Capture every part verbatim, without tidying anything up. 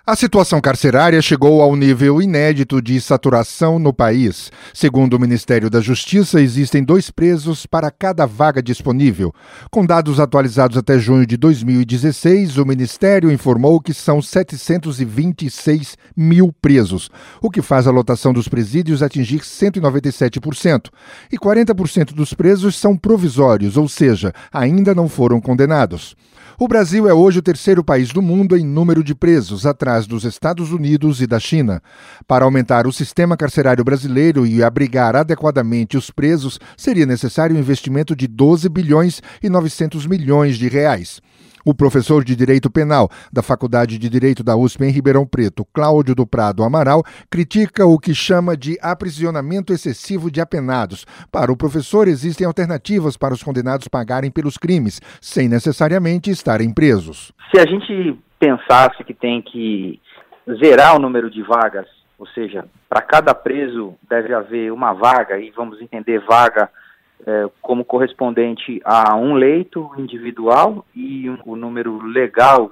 A situação carcerária chegou ao nível inédito de saturação no país. Segundo o Ministério da Justiça, existem dois presos para cada vaga disponível. Com dados atualizados até junho de dois mil e dezesseis, o Ministério informou que são setecentos e vinte e seis mil presos, o que faz a lotação dos presídios atingir cento e noventa e sete por cento. E quarenta por cento dos presos são provisórios, ou seja, ainda não foram condenados. O Brasil é hoje o terceiro país do mundo em número de presos, atrás dos Estados Unidos e da China. Para aumentar o sistema carcerário brasileiro e abrigar adequadamente os presos, seria necessário um investimento de doze bilhões e novecentos milhões de reais. O professor de Direito Penal da Faculdade de Direito da U S P em Ribeirão Preto, Cláudio do Prado Amaral, critica o que chama de aprisionamento excessivo de apenados. Para o professor, existem alternativas para os condenados pagarem pelos crimes, sem necessariamente estarem presos. Se a gente pensasse que tem que zerar o número de vagas, ou seja, para cada preso deve haver uma vaga, e vamos entender vaga É, como correspondente a um leito individual e um, o número legal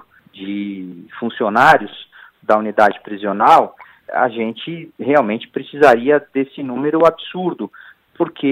de funcionários da unidade prisional, a gente realmente precisaria desse número absurdo, porque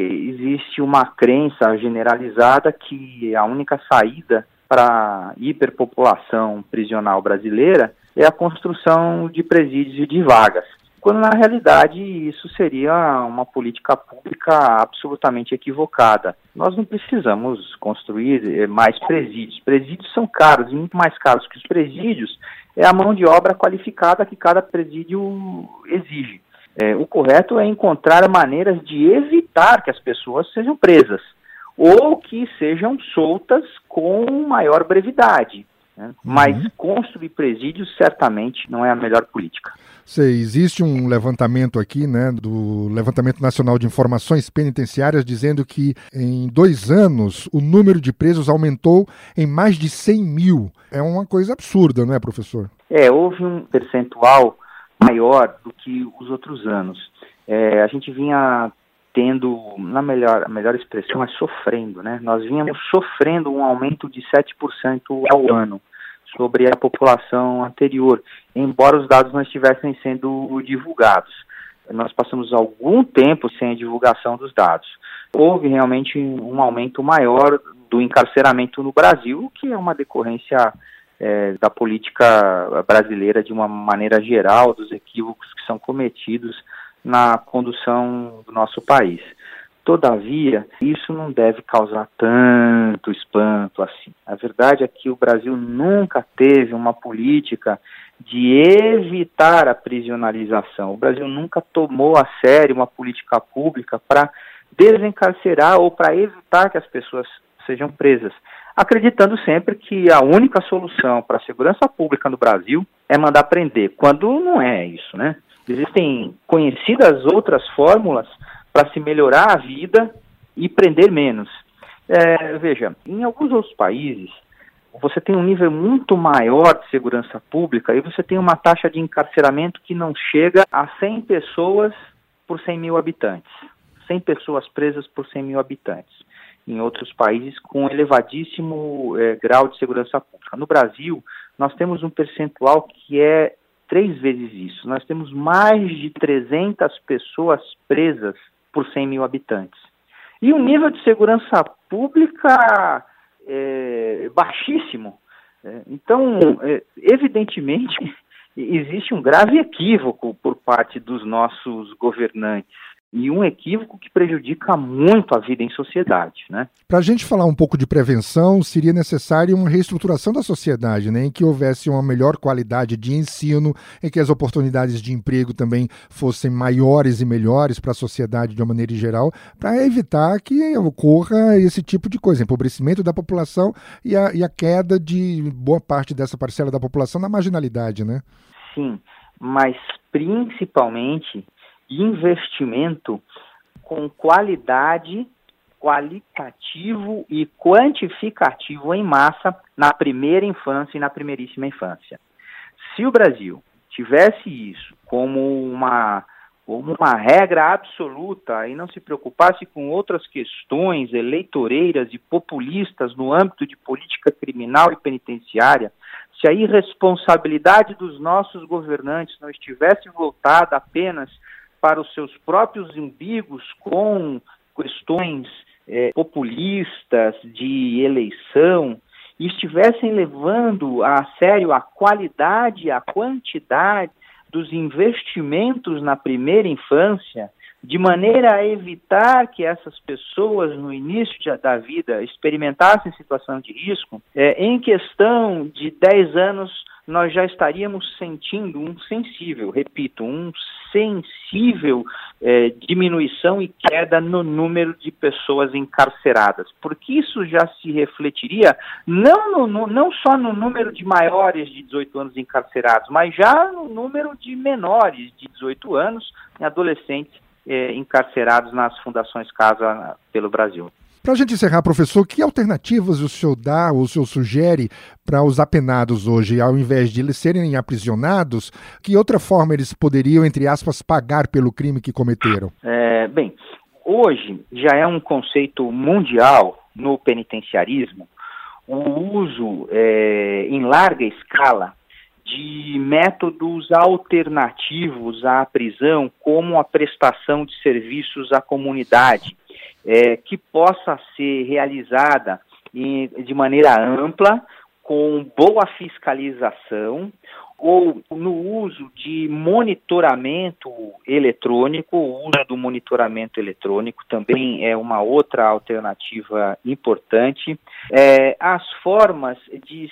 existe uma crença generalizada que a única saída para a hiperpopulação prisional brasileira é a construção de presídios e de vagas, quando na realidade isso seria uma política pública absolutamente equivocada. Nós não precisamos construir mais presídios. Presídios são caros, e muito mais caros que os presídios é a mão de obra qualificada que cada presídio exige. É, o correto é encontrar maneiras de evitar que as pessoas sejam presas, ou que sejam soltas com maior brevidade. Né? Mas uhum. construir presídios certamente não é a melhor política. Sei, existe um levantamento aqui, né, do Levantamento Nacional de Informações Penitenciárias, dizendo que em dois anos o número de presos aumentou em mais de cem mil. É uma coisa absurda, não é, professor? É, houve um percentual maior do que os outros anos. É, a gente vinha tendo, na melhor, a melhor expressão é sofrendo, né? Nós vínhamos sofrendo um aumento de sete por cento ao ano sobre a população anterior, embora os dados não estivessem sendo divulgados. Nós passamos algum tempo sem a divulgação dos dados. Houve realmente um aumento maior do encarceramento no Brasil, que é uma decorrência é, da política brasileira de uma maneira geral, dos equívocos que são cometidos na condução do nosso país. Todavia, isso não deve causar tanto espanto assim. A verdade é que o Brasil nunca teve uma política de evitar a prisionalização. O Brasil nunca tomou a sério uma política pública para desencarcerar ou para evitar que as pessoas sejam presas, acreditando sempre que a única solução para a segurança pública no Brasil é mandar prender, quando não é isso, né? Existem conhecidas outras fórmulas para se melhorar a vida e prender menos. É, veja, em alguns outros países, você tem um nível muito maior de segurança pública e você tem uma taxa de encarceramento que não chega a cem pessoas por cem mil habitantes. cem pessoas presas por cem mil habitantes. Em outros países, com elevadíssimo é, grau de segurança pública. No Brasil, nós temos um percentual que é três vezes isso. Nós temos mais de trezentas pessoas presas por cem mil habitantes. E um nível de segurança pública é, baixíssimo. É, então, é, evidentemente, existe um grave equívoco por parte dos nossos governantes. E um equívoco que prejudica muito a vida em sociedade, né? Para a gente falar um pouco de prevenção, seria necessária uma reestruturação da sociedade, né? Em que houvesse uma melhor qualidade de ensino, em que as oportunidades de emprego também fossem maiores e melhores para a sociedade de uma maneira geral, para evitar que ocorra esse tipo de coisa, empobrecimento da população e a, e a queda de boa parte dessa parcela da população na marginalidade, né? Sim, mas principalmente investimento com qualidade, qualitativo e quantificativo em massa na primeira infância e na primeiríssima infância. Se o Brasil tivesse isso como uma, como uma regra absoluta e não se preocupasse com outras questões eleitoreiras e populistas no âmbito de política criminal e penitenciária, se a irresponsabilidade dos nossos governantes não estivesse voltada apenas para os seus próprios umbigos com questões é, populistas de eleição, e estivessem levando a sério a qualidade e a quantidade dos investimentos na primeira infância, de maneira a evitar que essas pessoas, no início de, da vida, experimentassem situação de risco, é, em questão de dez anos, nós já estaríamos sentindo um sensível, repito, um sensível é, diminuição e queda no número de pessoas encarceradas, porque isso já se refletiria não, no, no, não só no número de maiores de dezoito anos encarcerados, mas já no número de menores de dezoito anos e adolescentes é, encarcerados nas fundações Casa pelo Brasil. Para a gente encerrar, professor, que alternativas o senhor dá, ou o senhor sugere para os apenados hoje, ao invés de eles serem aprisionados, que outra forma eles poderiam, entre aspas, pagar pelo crime que cometeram? É, bem, hoje já é um conceito mundial no penitenciarismo o uso é, em larga escala de métodos alternativos à prisão, como a prestação de serviços à comunidade, É, que possa ser realizada em, de maneira ampla, com boa fiscalização, ou no uso de monitoramento eletrônico. O uso do monitoramento eletrônico também é uma outra alternativa importante. É, as formas de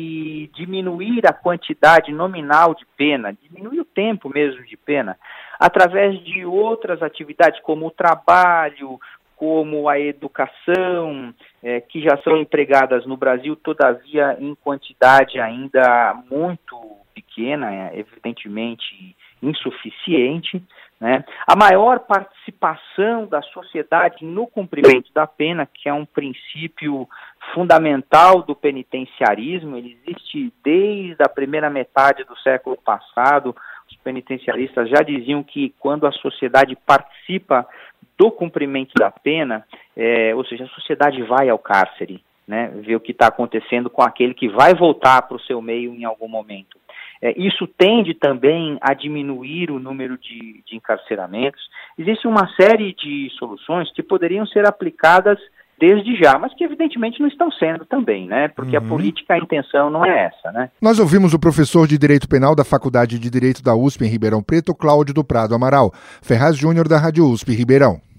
se diminuir a quantidade nominal de pena, diminuir o tempo mesmo de pena, através de outras atividades como o trabalho, como a educação, é, que já são empregadas no Brasil, todavia em quantidade ainda muito pequena, é, evidentemente insuficiente, né? A maior participação da sociedade no cumprimento da pena, que é um princípio fundamental do penitenciarismo. Ele existe desde a primeira metade do século passado. Os penitenciaristas já diziam que quando a sociedade participa do cumprimento da pena, é, ou seja, a sociedade vai ao cárcere, né, ver o que está acontecendo com aquele que vai voltar para o seu meio em algum momento. É, isso tende também a diminuir o número de, de encarceramentos. Existe uma série de soluções que poderiam ser aplicadas desde já, mas que evidentemente não estão sendo também, né? Porque uhum. a política, a intenção não é essa, né? Nós ouvimos o professor de Direito Penal da Faculdade de Direito da U S P em Ribeirão Preto, Cláudio do Prado Amaral. Ferraz Júnior, da Rádio U S P Ribeirão.